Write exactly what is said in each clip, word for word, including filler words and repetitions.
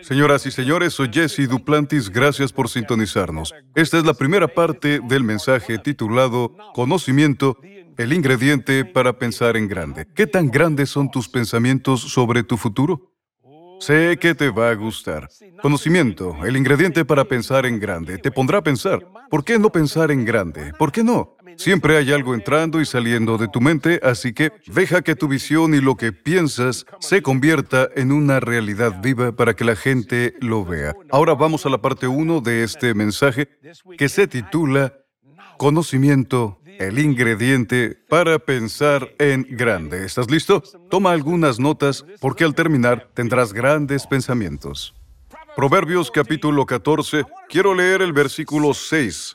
Señoras y señores, soy Jesse Duplantis, gracias por sintonizarnos. Esta es la primera parte del mensaje titulado Conocimiento, el ingrediente para pensar en grande. ¿Qué tan grandes son tus pensamientos sobre tu futuro? Sé que te va a gustar. Conocimiento, el ingrediente para pensar en grande, te pondrá a pensar. ¿Por qué no pensar en grande? ¿Por qué no? Siempre hay algo entrando y saliendo de tu mente, así que deja que tu visión y lo que piensas se convierta en una realidad viva para que la gente lo vea. Ahora vamos a la parte uno de este mensaje que se titula Conocimiento, el ingrediente para pensar en grande. ¿Estás listo? Toma algunas notas porque al terminar tendrás grandes pensamientos. Proverbios capítulo catorce, quiero leer el versículo seis.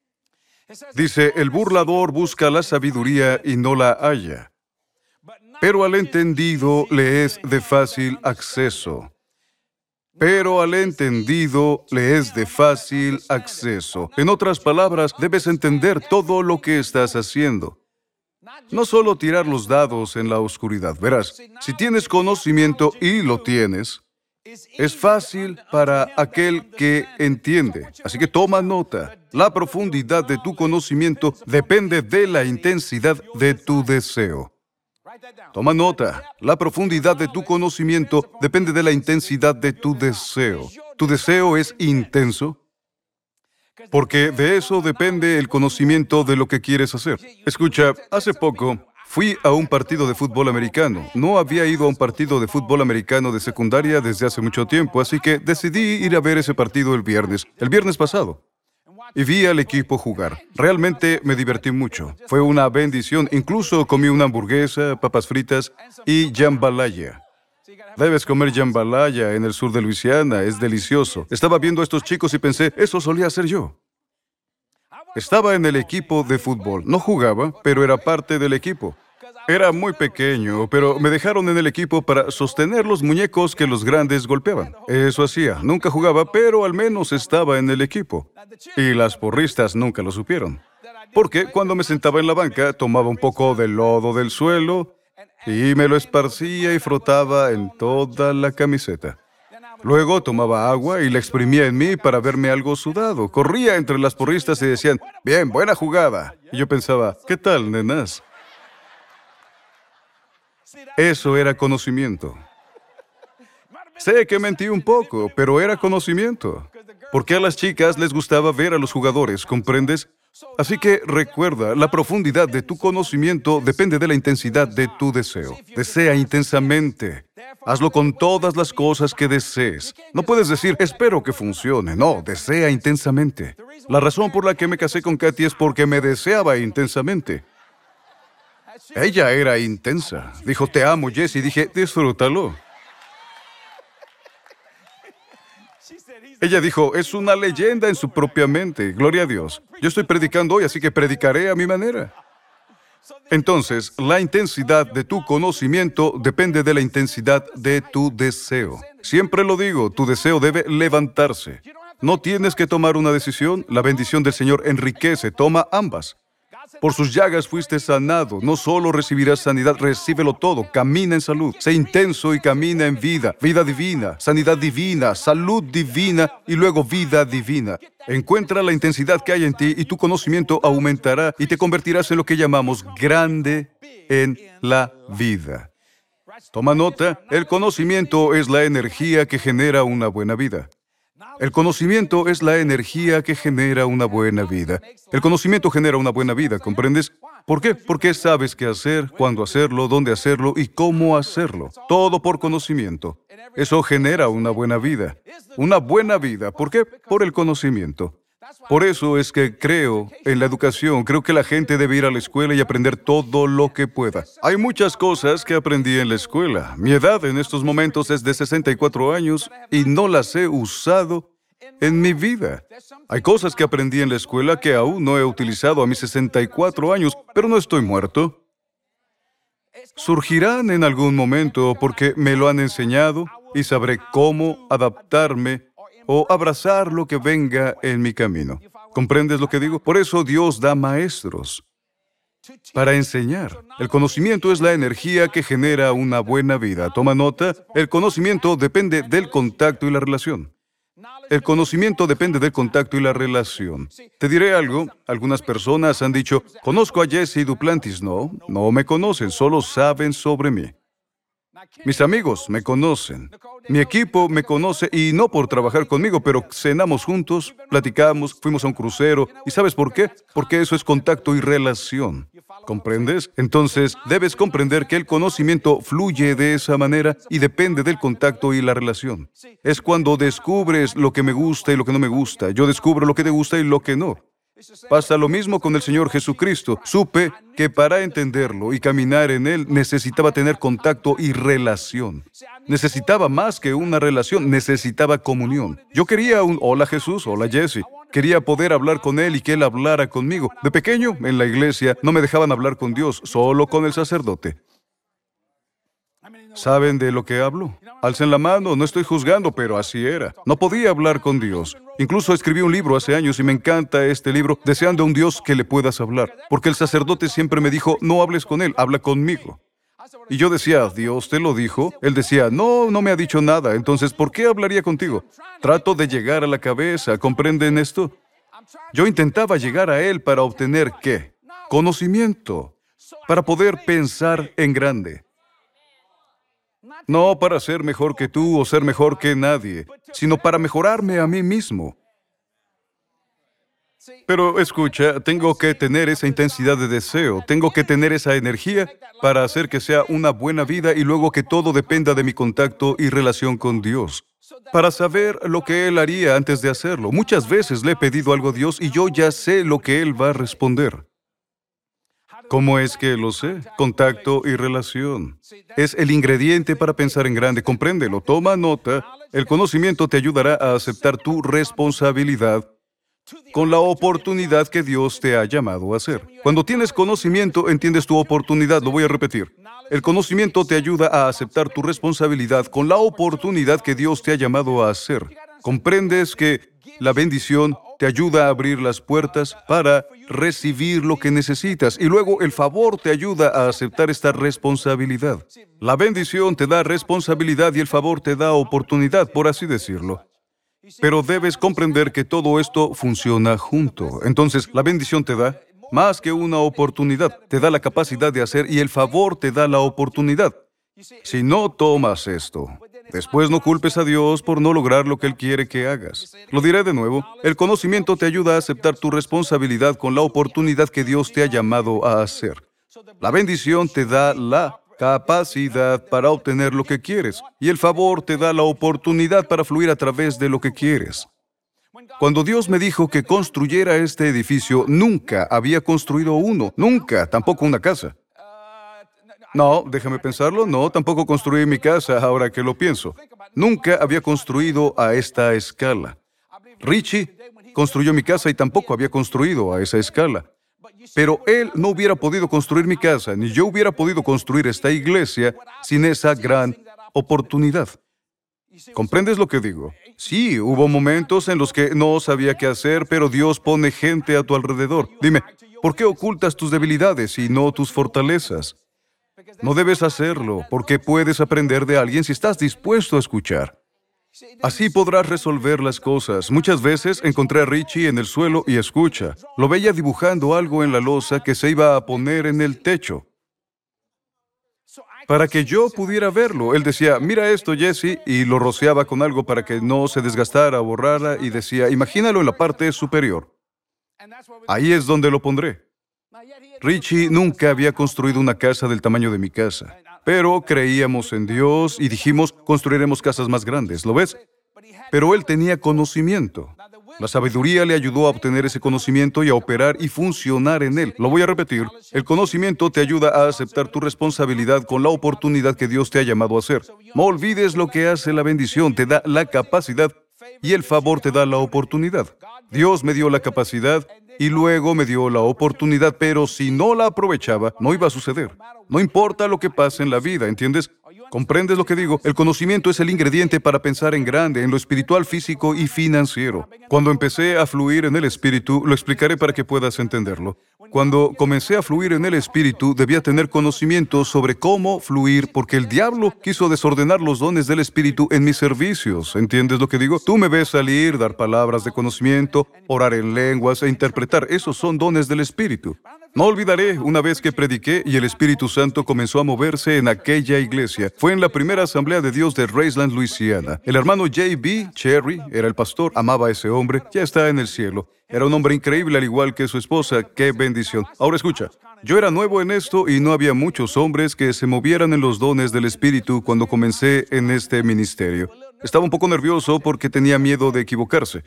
Dice, el burlador busca la sabiduría y no la halla, pero al entendido le es de fácil acceso. Pero al entendido le es de fácil acceso. En otras palabras, debes entender todo lo que estás haciendo. No solo tirar los dados en la oscuridad. Verás, si tienes conocimiento y lo tienes, es fácil para aquel que entiende. Así que toma nota. La profundidad de tu conocimiento depende de la intensidad de tu deseo. Toma nota. La profundidad de tu conocimiento depende de la intensidad de tu deseo. ¿Tu deseo es intenso? Porque de eso depende el conocimiento de lo que quieres hacer. Escucha, hace poco fui a un partido de fútbol americano. No había ido a un partido de fútbol americano de secundaria desde hace mucho tiempo, así que decidí ir a ver ese partido el viernes, el viernes pasado. Y vi al equipo jugar. Realmente me divertí mucho. Fue una bendición. Incluso comí una hamburguesa, papas fritas y jambalaya. Debes comer jambalaya en el sur de Luisiana. Es delicioso. Estaba viendo a estos chicos y pensé, eso solía ser yo. Estaba en el equipo de fútbol. No jugaba, pero era parte del equipo. Era muy pequeño, pero me dejaron en el equipo para sostener los muñecos que los grandes golpeaban. Eso hacía. Nunca jugaba, pero al menos estaba en el equipo. Y las porristas nunca lo supieron. Porque cuando me sentaba en la banca, tomaba un poco del lodo del suelo y me lo esparcía y frotaba en toda la camiseta. Luego tomaba agua y la exprimía en mí para verme algo sudado. Corría entre las porristas y decían, bien, buena jugada. Y yo pensaba, ¿qué tal, nenas? Eso era conocimiento. Sé que mentí un poco, pero era conocimiento. Porque a las chicas les gustaba ver a los jugadores, ¿comprendes? Así que recuerda, la profundidad de tu conocimiento depende de la intensidad de tu deseo. Desea intensamente. Hazlo con todas las cosas que desees. No puedes decir, espero que funcione. No, desea intensamente. La razón por la que me casé con Katy es porque me deseaba intensamente. Ella era intensa. Dijo, te amo, Jesse. Y dije, disfrútalo. Ella dijo, es una leyenda en su propia mente. Gloria a Dios. Yo estoy predicando hoy, así que predicaré a mi manera. Entonces, la intensidad de tu conocimiento depende de la intensidad de tu deseo. Siempre lo digo, tu deseo debe levantarse. No tienes que tomar una decisión. La bendición del Señor enriquece. Toma ambas. Por sus llagas fuiste sanado. No solo recibirás sanidad, recíbelo todo. Camina en salud. Sé intenso y camina en vida. Vida divina, sanidad divina, salud divina y luego vida divina. Encuentra la intensidad que hay en ti y tu conocimiento aumentará y te convertirás en lo que llamamos grande en la vida. Toma nota, el conocimiento es la energía que genera una buena vida. El conocimiento es la energía que genera una buena vida. El conocimiento genera una buena vida, ¿comprendes? ¿Por qué? Porque sabes qué hacer, cuándo hacerlo, dónde hacerlo y cómo hacerlo. Todo por conocimiento. Eso genera una buena vida. Una buena vida. ¿Por qué? Por el conocimiento. Por eso es que creo en la educación. Creo que la gente debe ir a la escuela y aprender todo lo que pueda. Hay muchas cosas que aprendí en la escuela. Mi edad en estos momentos es de sesenta y cuatro años y no las he usado en mi vida. Hay cosas que aprendí en la escuela que aún no he utilizado a mis sesenta y cuatro años, pero no estoy muerto. Surgirán en algún momento porque me lo han enseñado y sabré cómo adaptarme o abrazar lo que venga en mi camino. ¿Comprendes lo que digo? Por eso Dios da maestros. para enseñar. El conocimiento es la energía que genera una buena vida. Toma nota, el conocimiento depende del contacto y la relación. El conocimiento depende del contacto y la relación. Te diré algo, algunas personas han dicho, conozco a Jesse Duplantis. No, no me conocen, solo saben sobre mí. Mis amigos me conocen. Mi equipo me conoce y no por trabajar conmigo, pero cenamos juntos, platicamos, fuimos a un crucero. ¿Y sabes por qué? Porque eso es contacto y relación. ¿Comprendes? Entonces, debes comprender que el conocimiento fluye de esa manera y depende del contacto y la relación. Es cuando descubres lo que me gusta y lo que no me gusta. Yo descubro lo que te gusta y lo que no. Pasa lo mismo con el Señor Jesucristo. Supe que para entenderlo y caminar en Él necesitaba tener contacto y relación. Necesitaba más que una relación, necesitaba comunión. Yo quería un hola Jesús, hola Jesse. Quería poder hablar con Él y que Él hablara conmigo. De pequeño, en la iglesia, no me dejaban hablar con Dios, solo con el sacerdote. ¿Saben de lo que hablo? Alcen la mano, no estoy juzgando, pero así era. No podía hablar con Dios. Incluso escribí un libro hace años y me encanta este libro, Deseando a un Dios que le puedas hablar. Porque el sacerdote siempre me dijo, no hables con Él, habla conmigo. Y yo decía, ¿Dios te lo dijo? Él decía, no, no me ha dicho nada, entonces, ¿por qué hablaría contigo? Trato de llegar a la cabeza, ¿comprenden esto? Yo intentaba llegar a Él para obtener, ¿qué? Conocimiento, para poder pensar en grande. No para ser mejor que tú o ser mejor que nadie, sino para mejorarme a mí mismo. Pero escucha, tengo que tener esa intensidad de deseo, tengo que tener esa energía para hacer que sea una buena vida y luego que todo dependa de mi contacto y relación con Dios. Para saber lo que Él haría antes de hacerlo. Muchas veces le he pedido algo a Dios y yo ya sé lo que Él va a responder. ¿Cómo es que lo sé? Contacto y relación. Es el ingrediente para pensar en grande. Compréndelo, toma nota. El conocimiento te ayudará a aceptar tu responsabilidad con la oportunidad que Dios te ha llamado a hacer. Cuando tienes conocimiento, entiendes tu oportunidad. Lo voy a repetir. El conocimiento te ayuda a aceptar tu responsabilidad con la oportunidad que Dios te ha llamado a hacer. Comprendes que la bendición te ayuda a abrir las puertas para recibir lo que necesitas y luego el favor te ayuda a aceptar esta responsabilidad. La bendición te da responsabilidad y el favor te da oportunidad, por así decirlo. Pero debes comprender que todo esto funciona junto. Entonces, la bendición te da más que una oportunidad, te da la capacidad de hacer y el favor te da la oportunidad. Si no tomas esto, después no culpes a Dios por no lograr lo que Él quiere que hagas. Lo diré de nuevo, el conocimiento te ayuda a aceptar tu responsabilidad con la oportunidad que Dios te ha llamado a hacer. La bendición te da la capacidad para obtener lo que quieres y el favor te da la oportunidad para fluir a través de lo que quieres. Cuando Dios me dijo que construyera este edificio, nunca había construido uno, nunca, tampoco una casa. No, déjame pensarlo, no, tampoco construí mi casa ahora que lo pienso. Nunca había construido a esta escala. Richie construyó mi casa y tampoco había construido a esa escala. Pero él no hubiera podido construir mi casa, ni yo hubiera podido construir esta iglesia sin esa gran oportunidad. ¿Comprendes lo que digo? Sí, hubo momentos en los que no sabía qué hacer, pero Dios pone gente a tu alrededor. Dime, ¿por qué ocultas tus debilidades y no tus fortalezas? No debes hacerlo, porque puedes aprender de alguien si estás dispuesto a escuchar. Así podrás resolver las cosas. Muchas veces encontré a Richie en el suelo y escucha. Lo veía dibujando algo en la losa que se iba a poner en el techo. Para que yo pudiera verlo, él decía, mira esto, Jesse, y lo rociaba con algo para que no se desgastara o borrara, y decía, imagínalo en la parte superior. Ahí es donde lo pondré. Richie nunca había construido una casa del tamaño de mi casa, pero creíamos en Dios y dijimos, construiremos casas más grandes, ¿lo ves? Pero él tenía conocimiento. La sabiduría le ayudó a obtener ese conocimiento y a operar y funcionar en él. Lo voy a repetir. El conocimiento te ayuda a aceptar tu responsabilidad con la oportunidad que Dios te ha llamado a hacer. No olvides lo que hace la bendición. Te da la capacidad y el favor te da la oportunidad. Dios me dio la capacidad y luego me dio la oportunidad, pero si no la aprovechaba, no iba a suceder. No importa lo que pase en la vida, ¿entiendes? ¿Comprendes lo que digo? El conocimiento es el ingrediente para pensar en grande, en lo espiritual, físico y financiero. Cuando empecé a fluir en el espíritu, lo explicaré para que puedas entenderlo. Cuando comencé a fluir en el Espíritu, debía tener conocimiento sobre cómo fluir, porque el diablo quiso desordenar los dones del Espíritu en mis servicios. ¿Entiendes lo que digo? Tú me ves salir, dar palabras de conocimiento, orar en lenguas e interpretar. Esos son dones del Espíritu. No olvidaré una vez que prediqué y el Espíritu Santo comenzó a moverse en aquella iglesia. Fue en la primera Asamblea de Dios de Raceland, Luisiana. El hermano J B Cherry era el pastor, amaba a ese hombre, ya está en el cielo. Era un hombre increíble al igual que su esposa. ¡Qué bendición! Ahora escucha, yo era nuevo en esto y no había muchos hombres que se movieran en los dones del Espíritu cuando comencé en este ministerio. Estaba un poco nervioso porque tenía miedo de equivocarse.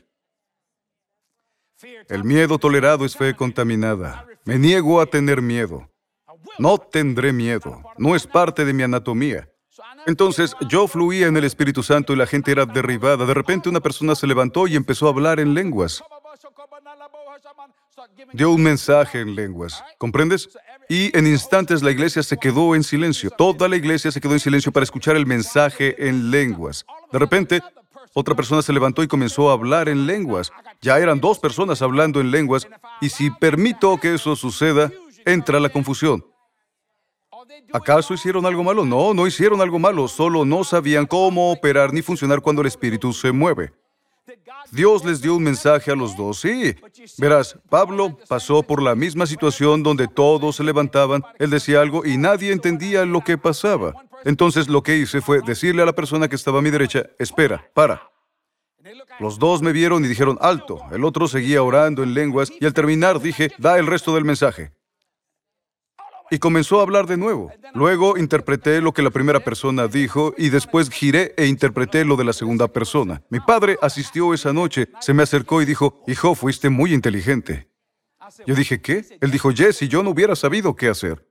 El miedo tolerado es fe contaminada. Me niego a tener miedo. No tendré miedo. No es parte de mi anatomía. Entonces, yo fluía en el Espíritu Santo y la gente era derribada. De repente una persona se levantó y empezó a hablar en lenguas. Dio un mensaje en lenguas. ¿Comprendes? Y en instantes la iglesia se quedó en silencio. Toda la iglesia se quedó en silencio para escuchar el mensaje en lenguas. De repente, otra persona se levantó y comenzó a hablar en lenguas. Ya eran dos personas hablando en lenguas, y si permito que eso suceda, entra la confusión. ¿Acaso hicieron algo malo? No, no hicieron algo malo, solo no sabían cómo operar ni funcionar cuando el Espíritu se mueve. Dios les dio un mensaje a los dos, sí. Verás, Pablo pasó por la misma situación donde todos se levantaban, él decía algo y nadie entendía lo que pasaba. Entonces lo que hice fue decirle a la persona que estaba a mi derecha, espera, para. Los dos me vieron y dijeron, alto. El otro seguía orando en lenguas y al terminar dije, da el resto del mensaje. Y comenzó a hablar de nuevo. Luego interpreté lo que la primera persona dijo y después giré e interpreté lo de la segunda persona. Mi padre asistió esa noche, se me acercó y dijo, hijo, fuiste muy inteligente. Yo dije, ¿qué? Él dijo, Jesse, yo no hubiera sabido qué hacer.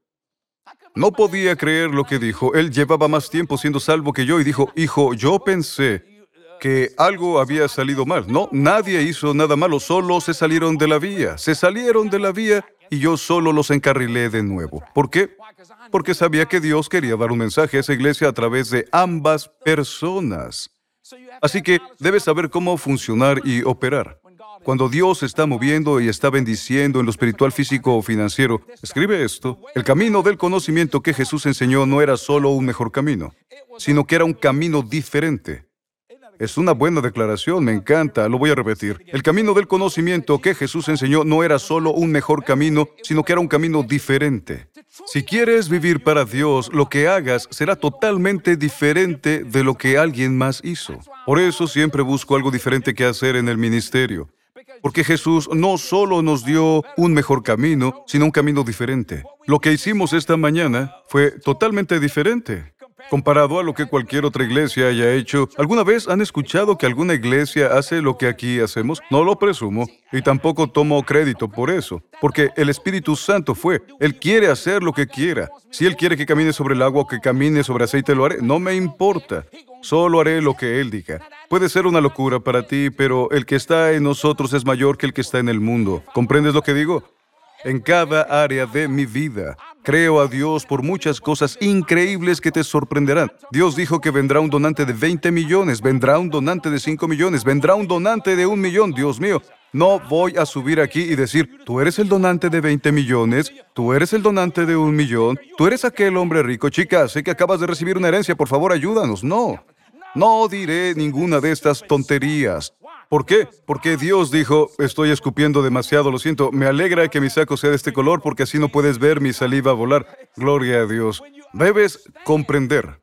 No podía creer lo que dijo. Él llevaba más tiempo siendo salvo que yo y dijo, hijo, yo pensé que algo había salido mal. No, nadie hizo nada malo, solo se salieron de la vía. Se salieron de la vía y yo solo los encarrilé de nuevo. ¿Por qué? Porque sabía que Dios quería dar un mensaje a esa iglesia a través de ambas personas. Así que debes saber cómo funcionar y operar. Cuando Dios está moviendo y está bendiciendo en lo espiritual, físico o financiero, escribe esto. El camino del conocimiento que Jesús enseñó no era solo un mejor camino, sino que era un camino diferente. Es una buena declaración, me encanta, lo voy a repetir. El camino del conocimiento que Jesús enseñó no era solo un mejor camino, sino que era un camino diferente. Si quieres vivir para Dios, lo que hagas será totalmente diferente de lo que alguien más hizo. Por eso siempre busco algo diferente que hacer en el ministerio. Porque Jesús no solo nos dio un mejor camino, sino un camino diferente. Lo que hicimos esta mañana fue totalmente diferente comparado a lo que cualquier otra iglesia haya hecho. ¿Alguna vez han escuchado que alguna iglesia hace lo que aquí hacemos? No lo presumo, y tampoco tomo crédito por eso, porque el Espíritu Santo fue. Él quiere hacer lo que quiera. Si Él quiere que camine sobre el agua o que camine sobre aceite, lo haré. No me importa. Solo haré lo que Él diga. Puede ser una locura para ti, pero el que está en nosotros es mayor que el que está en el mundo. ¿Comprendes lo que digo? En cada área de mi vida, creo a Dios por muchas cosas increíbles que te sorprenderán. Dios dijo que vendrá un donante de veinte millones, vendrá un donante de cinco millones, vendrá un donante de un millón. Dios mío, no voy a subir aquí y decir, tú eres el donante de veinte millones, tú eres el donante de un millón, tú eres aquel hombre rico. Chica, sé que acabas de recibir una herencia, por favor, ayúdanos. No, no diré ninguna de estas tonterías. ¿Por qué? Porque Dios dijo, estoy escupiendo demasiado, lo siento, me alegra que mi saco sea de este color porque así no puedes ver mi saliva volar. Gloria a Dios. Debes comprender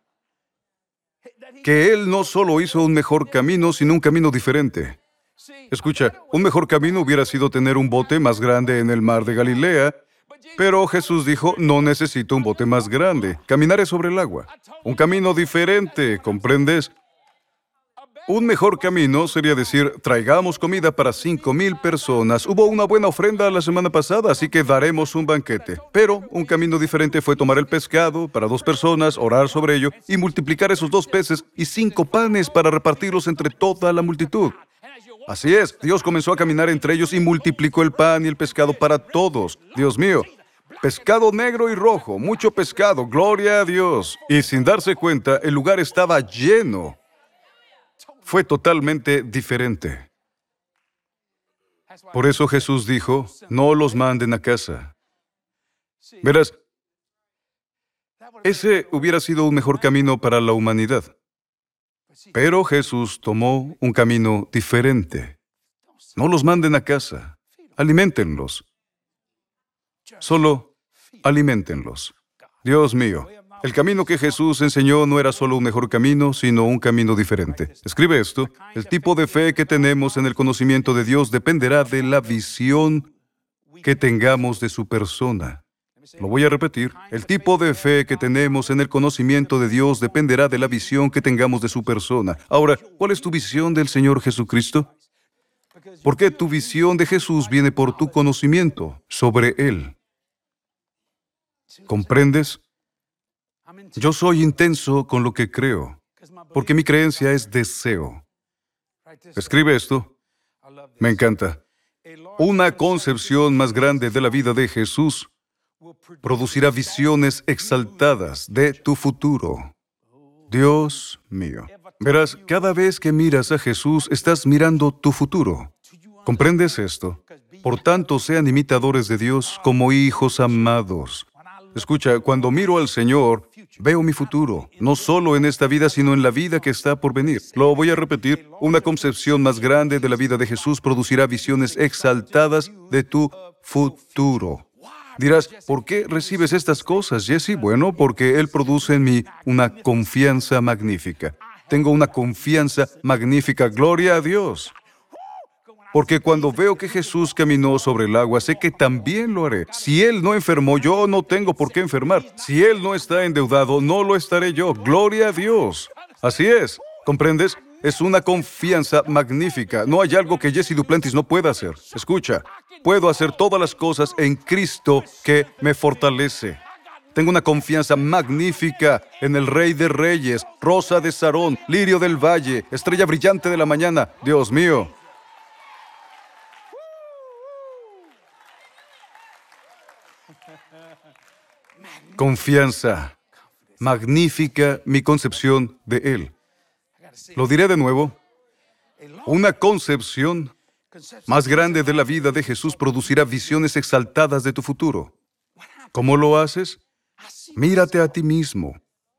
que Él no solo hizo un mejor camino, sino un camino diferente. Escucha, un mejor camino hubiera sido tener un bote más grande en el mar de Galilea, pero Jesús dijo, no necesito un bote más grande, caminaré sobre el agua. Un camino diferente, ¿comprendes? Un mejor camino sería decir, traigamos comida para cinco mil personas. Hubo una buena ofrenda la semana pasada, así que daremos un banquete. Pero un camino diferente fue tomar el pescado para dos personas, orar sobre ello y multiplicar esos dos peces y cinco panes para repartirlos entre toda la multitud. Así es, Dios comenzó a caminar entre ellos y multiplicó el pan y el pescado para todos. Dios mío, pescado negro y rojo, mucho pescado, gloria a Dios. Y sin darse cuenta, el lugar estaba lleno. Fue totalmente diferente. Por eso Jesús dijo, no los manden a casa. Verás, ese hubiera sido un mejor camino para la humanidad. Pero Jesús tomó un camino diferente. No los manden a casa. Aliméntenlos. Solo aliméntenlos. Dios mío, el camino que Jesús enseñó no era solo un mejor camino, sino un camino diferente. Escribe esto: el tipo de fe que tenemos en el conocimiento de Dios dependerá de la visión que tengamos de su persona. Lo voy a repetir. El tipo de fe que tenemos en el conocimiento de Dios dependerá de la visión que tengamos de su persona. Ahora, ¿cuál es tu visión del Señor Jesucristo? Porque tu visión de Jesús viene por tu conocimiento sobre Él. ¿Comprendes? Yo soy intenso con lo que creo, porque mi creencia es deseo. Escribe esto. Me encanta. Una concepción más grande de la vida de Jesús producirá visiones exaltadas de tu futuro. Dios mío. Verás, cada vez que miras a Jesús, estás mirando tu futuro. ¿Comprendes esto? Por tanto, sean imitadores de Dios como hijos amados. Escucha, cuando miro al Señor, veo mi futuro, no solo en esta vida, sino en la vida que está por venir. Lo voy a repetir. Una concepción más grande de la vida de Jesús producirá visiones exaltadas de tu futuro. Dirás, ¿por qué recibes estas cosas, Jesse? Bueno, porque Él produce en mí una confianza magnífica. Tengo una confianza magnífica. Gloria a Dios. Porque cuando veo que Jesús caminó sobre el agua, sé que también lo haré. Si Él no enfermó, yo no tengo por qué enfermar. Si Él no está endeudado, no lo estaré yo. Gloria a Dios. Así es. ¿Comprendes? Es una confianza magnífica. No hay algo que Jesse Duplantis no pueda hacer. Escucha, puedo hacer todas las cosas en Cristo que me fortalece. Tengo una confianza magnífica en el Rey de Reyes, Rosa de Sarón, Lirio del Valle, Estrella Brillante de la Mañana. Dios mío. Confianza. Magnífica mi concepción de Él. Lo diré de nuevo. Una concepción más grande de la vida de Jesús producirá visiones exaltadas de tu futuro. ¿Cómo lo haces? Mírate a ti mismo.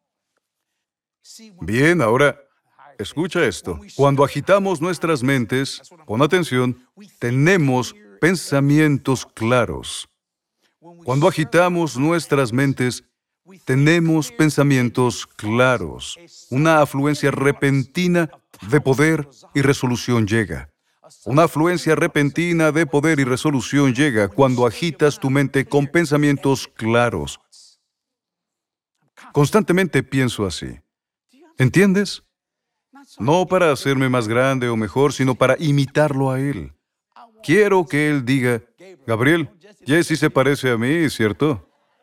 Bien, ahora, escucha esto. Cuando agitamos nuestras mentes, pon atención, tenemos pensamientos claros. Cuando agitamos nuestras mentes, tenemos pensamientos claros. Una afluencia repentina de poder y resolución llega. Una afluencia repentina de poder y resolución llega cuando agitas tu mente con pensamientos claros. Constantemente pienso así. ¿Entiendes? No para hacerme más grande o mejor, sino para imitarlo a Él. Quiero que Él diga, Gabriel, Jesse se parece a mí, ¿cierto?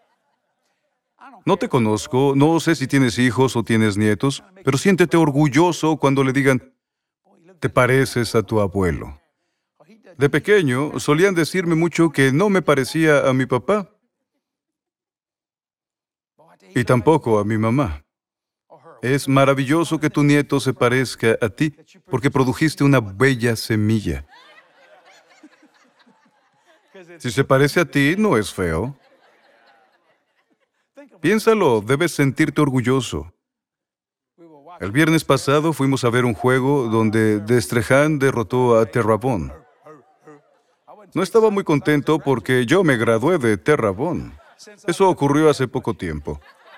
No te conozco, no sé si tienes hijos o tienes nietos, pero siéntete orgulloso cuando le digan, te pareces a tu abuelo. De pequeño, solían decirme mucho que no me parecía a mi papá y tampoco a mi mamá. Es maravilloso que tu nieto se parezca a ti porque produjiste una bella semilla. Si se parece a ti, no es feo. Piénsalo, debes sentirte orgulloso. El viernes pasado fuimos a ver un juego donde Destrehan derrotó a Terrebonne. No estaba muy contento porque yo me gradué de Terrebonne. Eso ocurrió hace poco tiempo.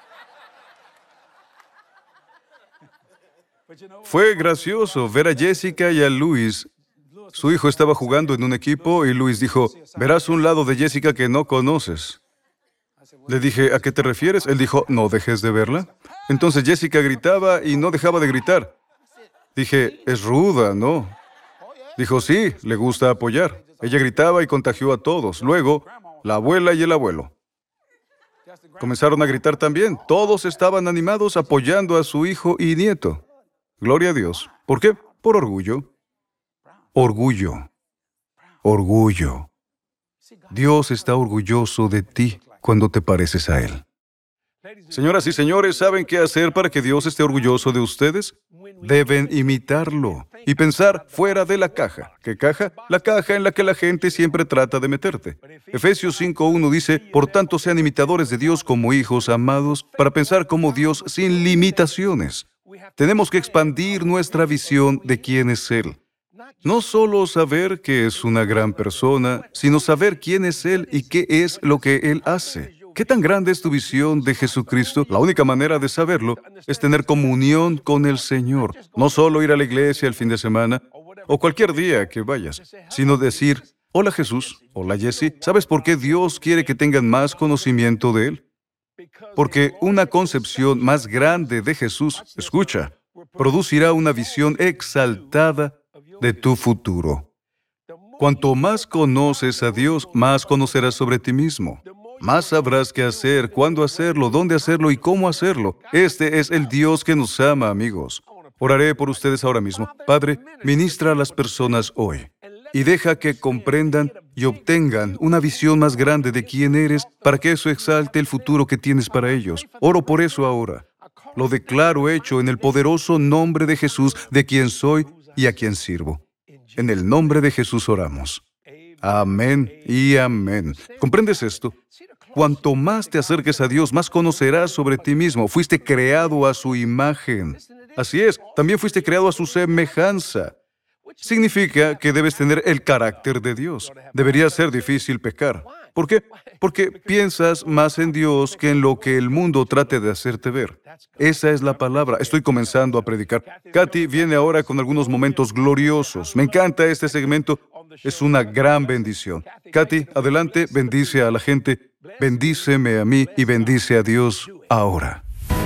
Fue gracioso ver a Jessica y a Luis. Su hijo estaba jugando en un equipo y Luis dijo, verás un lado de Jessica que no conoces. Le dije, ¿a qué te refieres? Él dijo, no dejes de verla. Entonces Jessica gritaba y no dejaba de gritar. Dije, es ruda, ¿no? Dijo, sí, le gusta apoyar. Ella gritaba y contagió a todos. Luego, la abuela y el abuelo comenzaron a gritar también. Todos estaban animados apoyando a su hijo y nieto. Gloria a Dios. ¿Por qué? Por orgullo. Orgullo. Orgullo. Dios está orgulloso de ti cuando te pareces a Él. Señoras y señores, ¿saben qué hacer para que Dios esté orgulloso de ustedes? Deben imitarlo y pensar fuera de la caja. ¿Qué caja? La caja en la que la gente siempre trata de meterte. Efesios cinco uno dice, por tanto sean imitadores de Dios como hijos amados, para pensar como Dios sin limitaciones. Tenemos que expandir nuestra visión de quién es Él. No solo saber que es una gran persona, sino saber quién es Él y qué es lo que Él hace. ¿Qué tan grande es tu visión de Jesucristo? La única manera de saberlo es tener comunión con el Señor. No solo ir a la iglesia el fin de semana o cualquier día que vayas, sino decir, hola Jesús, hola Jesse, ¿sabes por qué Dios quiere que tengan más conocimiento de Él? Porque una concepción más grande de Jesús, escucha, producirá una visión exaltada de tu futuro. Cuanto más conoces a Dios, más conocerás sobre ti mismo. Más sabrás qué hacer, cuándo hacerlo, dónde hacerlo y cómo hacerlo. Este es el Dios que nos ama, amigos. Oraré por ustedes ahora mismo. Padre, ministra a las personas hoy y deja que comprendan y obtengan una visión más grande de quién eres para que eso exalte el futuro que tienes para ellos. Oro por eso ahora. Lo declaro hecho en el poderoso nombre de Jesús, de quien soy y a quien sirvo. En el nombre de Jesús oramos. Amén y amén. ¿Comprendes esto? Cuanto más te acerques a Dios, más conocerás sobre ti mismo. Fuiste creado a su imagen. Así es, también fuiste creado a su semejanza. Significa que debes tener el carácter de Dios. Debería ser difícil pecar. ¿Por qué? Porque piensas más en Dios que en lo que el mundo trate de hacerte ver. Esa es la palabra. Estoy comenzando a predicar. Katy viene ahora con algunos momentos gloriosos. Me encanta este segmento. Es una gran bendición. Katy, adelante, bendice a la gente. Bendíceme a mí y bendice a Dios ahora.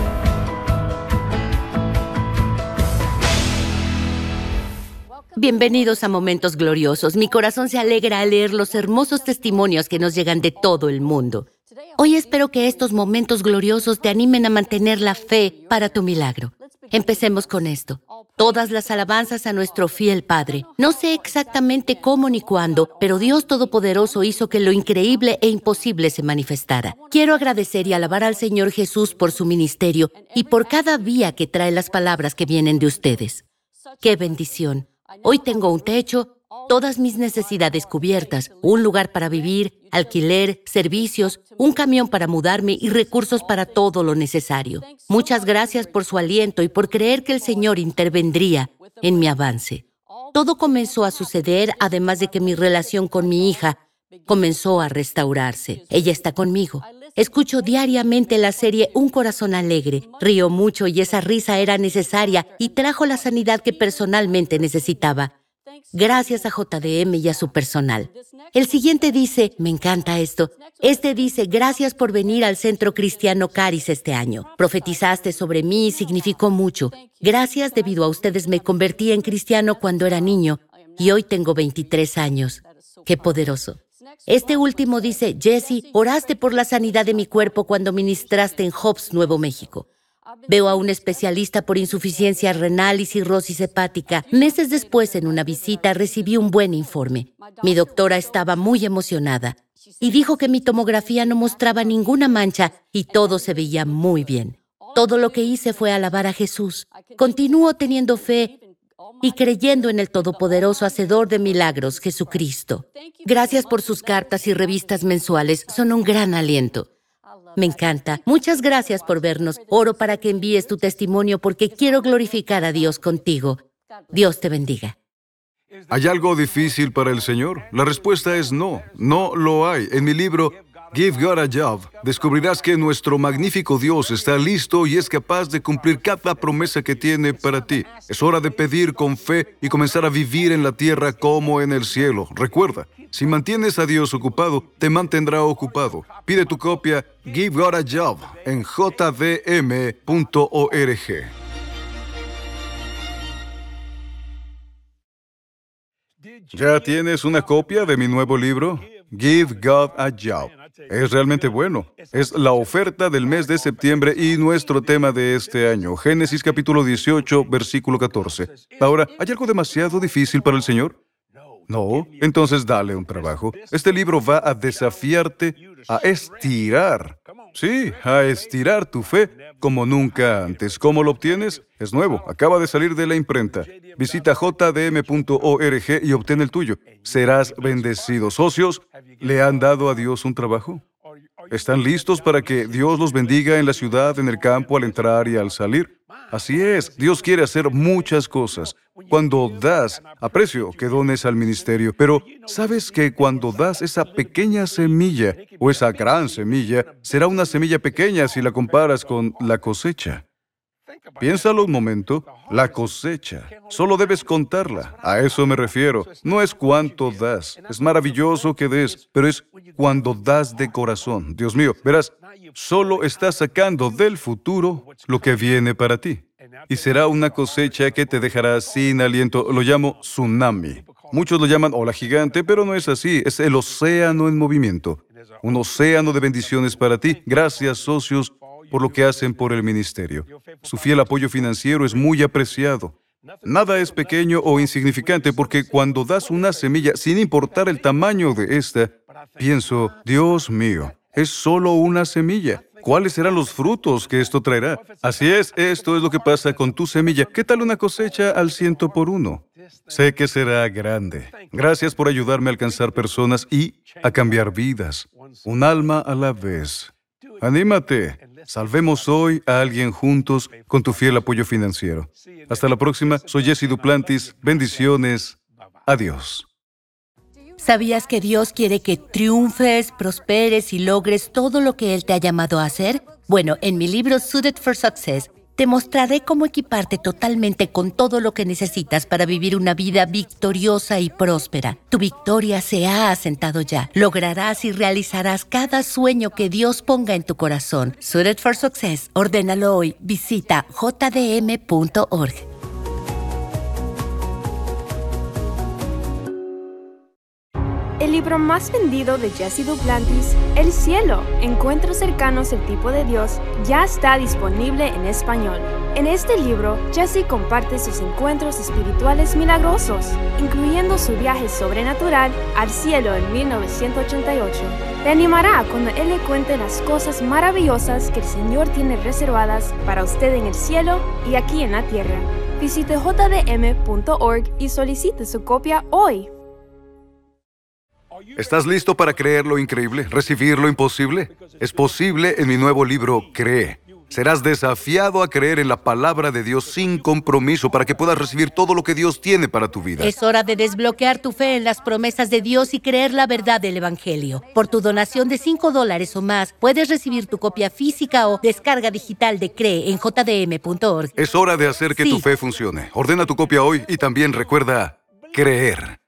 Bienvenidos a Momentos Gloriosos. Mi corazón se alegra al leer los hermosos testimonios que nos llegan de todo el mundo. Hoy espero que estos momentos gloriosos te animen a mantener la fe para tu milagro. Empecemos con esto. Todas las alabanzas a nuestro fiel Padre. No sé exactamente cómo ni cuándo, pero Dios Todopoderoso hizo que lo increíble e imposible se manifestara. Quiero agradecer y alabar al Señor Jesús por su ministerio y por cada vía que trae las palabras que vienen de ustedes. ¡Qué bendición! Hoy tengo un techo, todas mis necesidades cubiertas, un lugar para vivir, alquiler, servicios, un camión para mudarme y recursos para todo lo necesario. Muchas gracias por su aliento y por creer que el Señor intervendría en mi avance. Todo comenzó a suceder, además de que mi relación con mi hija comenzó a restaurarse. Ella está conmigo. Escucho diariamente la serie Un Corazón Alegre. Río mucho y esa risa era necesaria y trajo la sanidad que personalmente necesitaba. Gracias a J D M y a su personal. El siguiente dice, me encanta esto. Este dice, gracias por venir al Centro Cristiano Caris este año. Profetizaste sobre mí y significó mucho. Gracias, debido a ustedes me convertí en cristiano cuando era niño y hoy tengo veintitrés años. ¡Qué poderoso! Este último dice, Jesse, oraste por la sanidad de mi cuerpo cuando ministraste en Hobbs, Nuevo México. Veo a un especialista por insuficiencia renal y cirrosis hepática. Meses después, en una visita, recibí un buen informe. Mi doctora estaba muy emocionada y dijo que mi tomografía no mostraba ninguna mancha y todo se veía muy bien. Todo lo que hice fue alabar a Jesús. Continúo teniendo fe y creyendo en el todopoderoso Hacedor de milagros, Jesucristo. Gracias por sus cartas y revistas mensuales. Son un gran aliento. Me encanta. Muchas gracias por vernos. Oro para que envíes tu testimonio porque quiero glorificar a Dios contigo. Dios te bendiga. ¿Hay algo difícil para el Señor? La respuesta es no. No lo hay. En mi libro, Give God a Job, descubrirás que nuestro magnífico Dios está listo y es capaz de cumplir cada promesa que tiene para ti. Es hora de pedir con fe y comenzar a vivir en la tierra como en el cielo. Recuerda, si mantienes a Dios ocupado, te mantendrá ocupado. Pide tu copia Give God a Job en j d m punto org. ¿Ya tienes una copia de mi nuevo libro? Give God a Job. Es realmente bueno. Es la oferta del mes de septiembre y nuestro tema de este año. Génesis capítulo dieciocho, versículo catorce. Ahora, ¿hay algo demasiado difícil para el Señor? No. Entonces dale un trabajo. Este libro va a desafiarte a estirar Sí, a estirar tu fe como nunca antes. ¿Cómo lo obtienes? Es nuevo, acaba de salir de la imprenta. Visita j d m punto org y obtén el tuyo. Serás bendecido. Socios, ¿le han dado a Dios un trabajo? ¿Están listos para que Dios los bendiga en la ciudad, en el campo, al entrar y al salir? Así es, Dios quiere hacer muchas cosas. Cuando das, aprecio que dones al ministerio, pero ¿sabes que cuando das esa pequeña semilla o esa gran semilla, será una semilla pequeña si la comparas con la cosecha? Piénsalo un momento, la cosecha. Solo debes contarla. A eso me refiero. No es cuánto das. Es maravilloso que des, pero es cuando das de corazón. Dios mío, verás, solo estás sacando del futuro lo que viene para ti. Y será una cosecha que te dejará sin aliento. Lo llamo tsunami. Muchos lo llaman ola gigante, pero no es así. Es el océano en movimiento. Un océano de bendiciones para ti. Gracias, socios, por lo que hacen por el ministerio. Su fiel apoyo financiero es muy apreciado. Nada es pequeño o insignificante porque cuando das una semilla, sin importar el tamaño de esta, pienso, Dios mío, es solo una semilla. ¿Cuáles serán los frutos que esto traerá? Así es, esto es lo que pasa con tu semilla. ¿Qué tal una cosecha al ciento por uno? Sé que será grande. Gracias por ayudarme a alcanzar personas y a cambiar vidas. Un alma a la vez. Anímate. Salvemos hoy a alguien juntos con tu fiel apoyo financiero. Hasta la próxima. Soy Jesse Duplantis. Bendiciones. Adiós. ¿Sabías que Dios quiere que triunfes, prosperes y logres todo lo que Él te ha llamado a hacer? Bueno, en mi libro Suited for Success, te mostraré cómo equiparte totalmente con todo lo que necesitas para vivir una vida victoriosa y próspera. Tu victoria se ha asentado ya. Lograrás y realizarás cada sueño que Dios ponga en tu corazón. Suited for Success. Ordénalo hoy. Visita j d m punto org. El libro más vendido de Jesse Duplantis, El Cielo, Encuentros cercanos al tipo de Dios, ya está disponible en español. En este libro, Jesse comparte sus encuentros espirituales milagrosos, incluyendo su viaje sobrenatural al cielo en mil novecientos ochenta y ocho. Te animará cuando él le cuente las cosas maravillosas que el Señor tiene reservadas para usted en el cielo y aquí en la tierra. Visite j d m punto org y solicite su copia hoy. ¿Estás listo para creer lo increíble, recibir lo imposible? Es posible en mi nuevo libro, Cree. Serás desafiado a creer en la palabra de Dios sin compromiso para que puedas recibir todo lo que Dios tiene para tu vida. Es hora de desbloquear tu fe en las promesas de Dios y creer la verdad del Evangelio. Por tu donación de cinco dólares o más, puedes recibir tu copia física o descarga digital de Cree en j d m punto org. Es hora de hacer que Sí. tu fe funcione. Ordena tu copia hoy y también recuerda creer.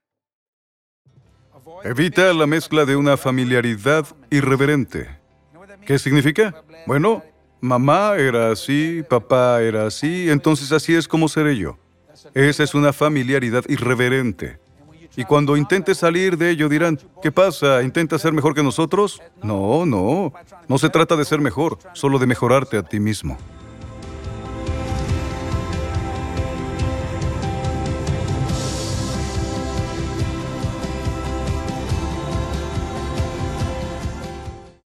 Evita la mezcla de una familiaridad irreverente. ¿Qué significa? Bueno, mamá era así, papá era así, entonces así es como seré yo. Esa es una familiaridad irreverente. Y cuando intentes salir de ello dirán, ¿qué pasa? ¿Intentas ser mejor que nosotros? No, no. No se trata de ser mejor, solo de mejorarte a ti mismo.